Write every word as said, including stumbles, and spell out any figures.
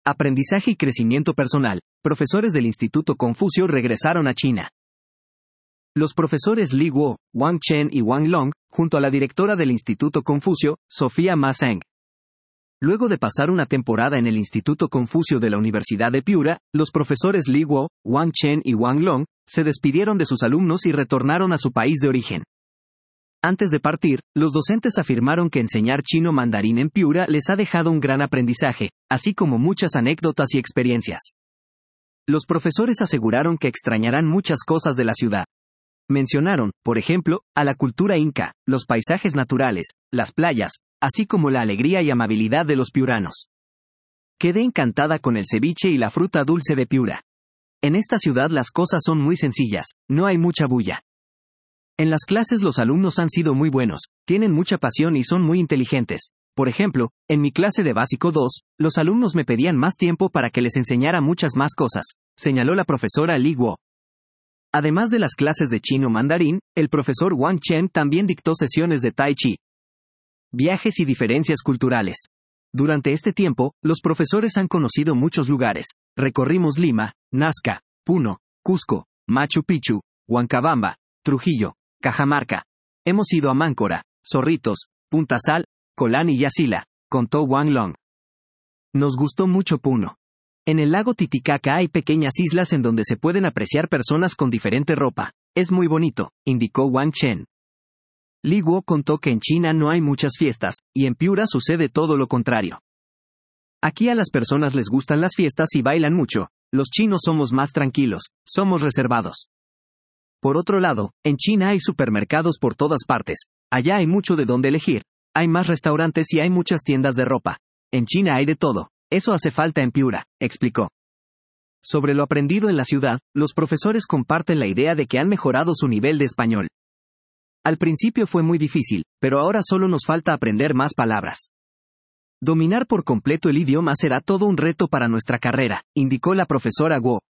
Aprendizaje y crecimiento personal. Profesores del Instituto Confucio regresaron a China. Los profesores Li Guo, Wang Chen y Wang Long, junto a la directora del Instituto Confucio, Sofía Ma Zheng. Luego de pasar una temporada en el Instituto Confucio de la Universidad de Piura, los profesores Li Guo, Wang Chen y Wang Long, se despidieron de sus alumnos y retornaron a su país de origen. Antes de partir, los docentes afirmaron que enseñar chino mandarín en Piura les ha dejado un gran aprendizaje, así como muchas anécdotas y experiencias. Los profesores aseguraron que extrañarán muchas cosas de la ciudad. Mencionaron, por ejemplo, a la cultura inca, los paisajes naturales, las playas, así como la alegría y amabilidad de los piuranos. Quedé encantada con el ceviche y la fruta dulce de Piura. En esta ciudad las cosas son muy sencillas, no hay mucha bulla. En las clases los alumnos han sido muy buenos, tienen mucha pasión y son muy inteligentes. Por ejemplo, en mi clase de Básico dos, los alumnos me pedían más tiempo para que les enseñara muchas más cosas, señaló la profesora Li Guo. Además de las clases de chino mandarín, el profesor Wang Chen también dictó sesiones de Tai Chi. Viajes y diferencias culturales. Durante este tiempo, los profesores han conocido muchos lugares. Recorrimos Lima, Nazca, Puno, Cusco, Machu Picchu, Huancabamba, Trujillo, Cajamarca. Hemos ido a Máncora, Zorritos, Punta Sal, Colán y Yasila, contó Wang Long. Nos gustó mucho Puno. En el lago Titicaca hay pequeñas islas en donde se pueden apreciar personas con diferente ropa. Es muy bonito, indicó Wang Chen. Li Guo contó que en China no hay muchas fiestas, y en Piura sucede todo lo contrario. Aquí a las personas les gustan las fiestas y bailan mucho. Los chinos somos más tranquilos, somos reservados. Por otro lado, en China hay supermercados por todas partes. Allá hay mucho de dónde elegir. Hay más restaurantes y hay muchas tiendas de ropa. En China hay de todo. Eso hace falta en Piura, explicó. Sobre lo aprendido en la ciudad, los profesores comparten la idea de que han mejorado su nivel de español. Al principio fue muy difícil, pero ahora solo nos falta aprender más palabras. Dominar por completo el idioma será todo un reto para nuestra carrera, indicó la profesora Guo.